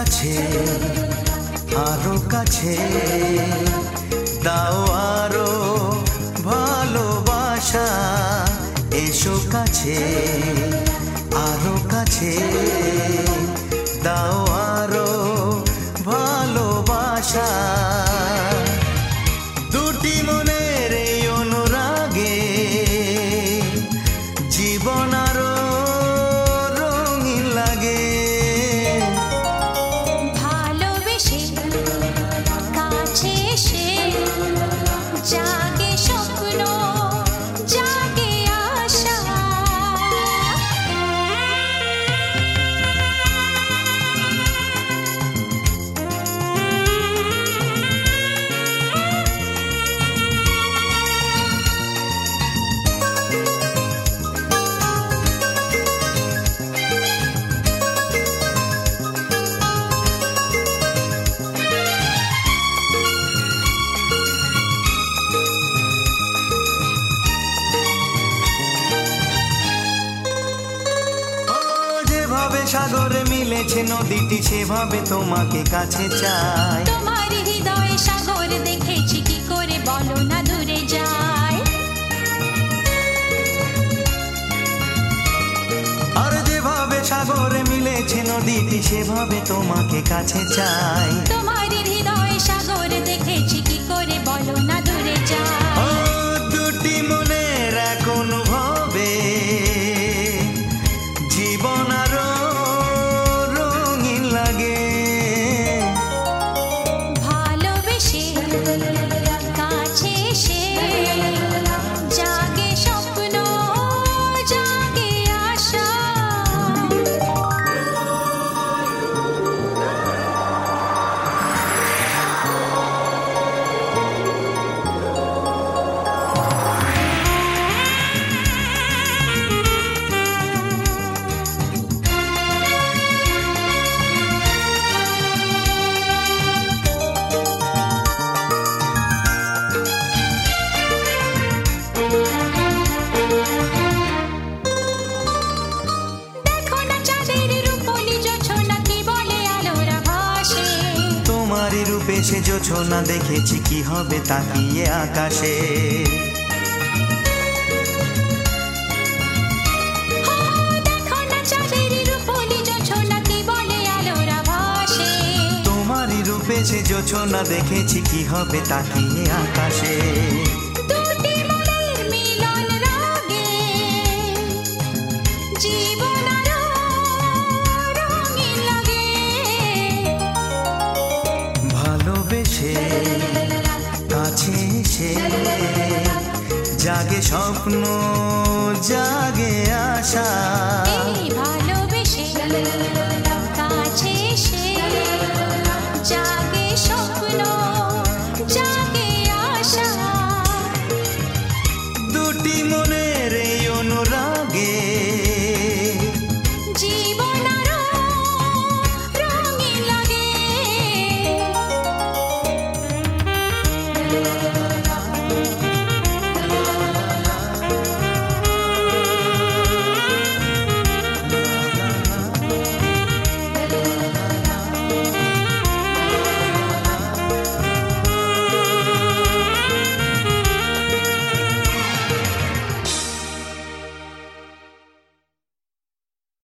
কাছে, আরো কাছে দাও আরো ভালোবাসা। এসো কাছে, আরো কাছে দাও আরো ভালোবাসা। দুটি মনের এই অনুরাগে জীবন আরো রঙিন লাগে। ভালোবেসে কাছে এসে জাগে স্বপ্ন, জাগে আশা। সাগরে মিলেছে নদীটি, সেভাবে তোমাকে কাছে চাই। তোমার হৃদয়ে সাগর দেখেছি, কি করে বলো না দূরে যায়। আর যেভাবে সাগরে মিলেছে নদীটি, সেভাবে তোমাকে কাছে চাই। তোমার হৃদয়ে সাগর দেখেছি, কি করে বলো না দূরে যায়। ও দুটি মনের এক অনুভবে জীবন আরো রঙিন লাগে। ভালোবেসে কাছে এসে জাগে স্বপ্ন, জাগে আশা। সে জোছনা দেখেছি, কি হবে তাকিয়ে আকাশে। তোমারই রূপে সে জোছনা দেখেছি, কি হবে তাকিয়ে আকাশে। ভালোবেসে কাছে এসে জাগে স্বপ্ন, জাগে আশা।